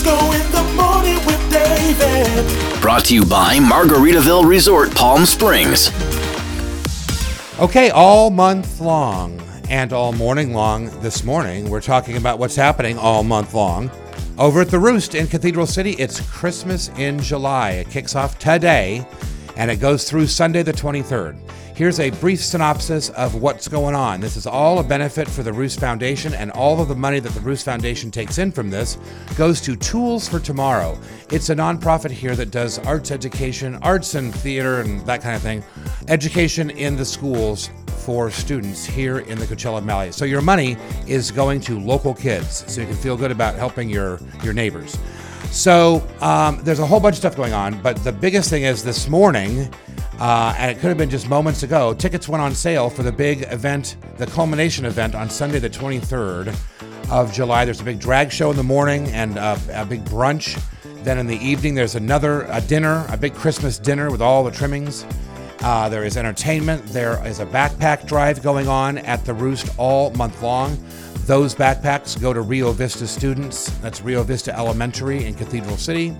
Disco in the morning with David. Brought to you by Margaritaville Resort, Palm Springs. Okay, all month long and all morning long this morning, we're talking about what's happening all month long. Over at the Roost in Cathedral City, it's Christmas in July. It kicks off today, and it goes through Sunday the 23rd. Here's a brief synopsis of what's going on. This is all a benefit for the Roost Foundation, and all of the money that the Roost Foundation takes in from this goes to Tools for Tomorrow. It's a nonprofit here that does arts education, arts and theater and that kind of thing, education in the schools for students here in the Coachella Valley. So your money is going to local kids, so you can feel good about helping your neighbors. So there's a whole bunch of stuff going on, but the biggest thing is this morning, and it could have been just moments ago, tickets went on sale for the big event, the culmination event on Sunday the 23rd of July. There's a big drag show in the morning and a big brunch. Then in the evening, there's a dinner, a big Christmas dinner with all the trimmings. There is entertainment. There is a backpack drive going on at the Roost all month long. Those backpacks go to Rio Vista students. That's Rio Vista Elementary in Cathedral City.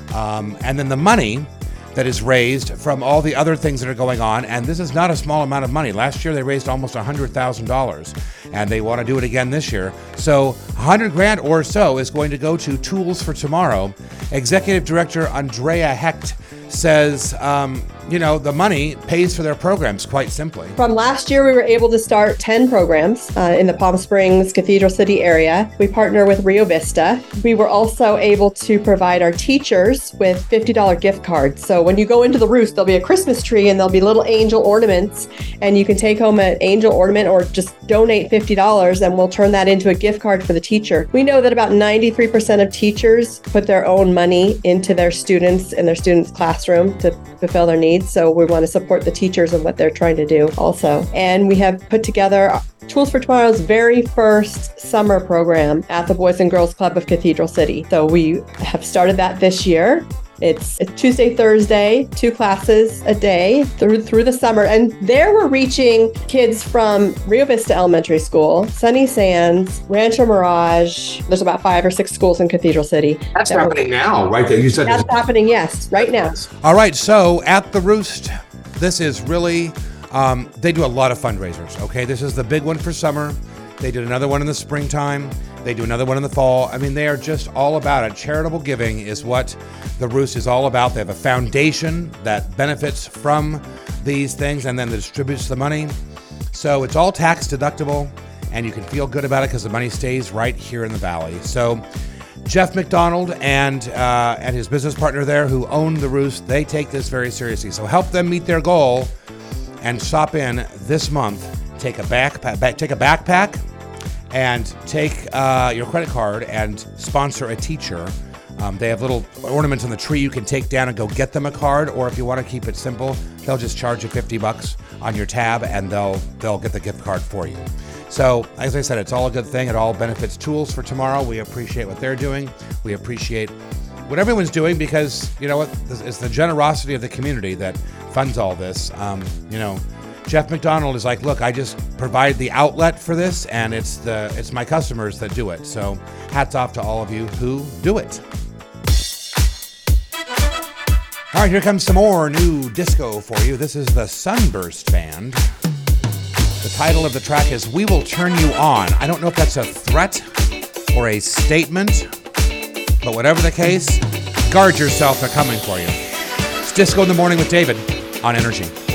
And then the money that is raised from all the other things that are going on, and this is not a small amount of money. Last year they raised almost $100,000, and they want to do it again this year. So $100,000 or so is going to go to Tools for Tomorrow. Executive Director Andrea Hecht says, the money pays for their programs, quite simply. From last year, we were able to start 10 programs in the Palm Springs, Cathedral City area. We partner with Rio Vista. We were also able to provide our teachers with $50 gift cards. So when you go into the Roost, there'll be a Christmas tree and there'll be little angel ornaments, and you can take home an angel ornament or just donate $50 and we'll turn that into a gift card for the teacher. We know that about 93% of teachers put their own money into their students in their students' classroom to fulfill their needs. So we want to support the teachers and what they're trying to do also. And we have put together Tools for Tomorrow's very first summer program at the Boys and Girls Club of Cathedral City. So we have started that this year. It's Tuesday, Thursday, 2 classes a day through the summer. And there we're reaching kids from Rio Vista Elementary School, Sunny Sands, Rancho Mirage. There's about 5 or 6 schools in Cathedral City. That's happening now, right there. You said that's happening, yes, right now. All right, so at the Roost, this is really, they do a lot of fundraisers, okay? This is the big one for summer. They did another one in the springtime. They do another one in the fall. I mean, they are just all about it. Charitable giving is what the Roost is all about. They have a foundation that benefits from these things and then distributes the money. So it's all tax deductible, and you can feel good about it because the money stays right here in the Valley. So Jeff McDonald and his business partner there who own the Roost, they take this very seriously. So help them meet their goal and stop in this month. Take a backpack and take your credit card and sponsor a teacher. They have little ornaments on the tree you can take down and go get them a card, or if you want to keep it simple, they'll just charge you $50 on your tab and they'll get the gift card for you. So, as I said, it's all a good thing. It all benefits Tools for Tomorrow. We appreciate what they're doing. We appreciate what everyone's doing because, you know what, it's the generosity of the community that funds all this. Jeff McDonald is like, look, I just provide the outlet for this, and it's my customers that do it. So hats off to all of you who do it. All right, here comes some more new disco for you. This is the Sunburst Band. The title of the track is We Will Turn You On. I don't know if that's a threat or a statement, but whatever the case, guard yourself, they're coming for you. It's Disco in the Morning with David on Energy.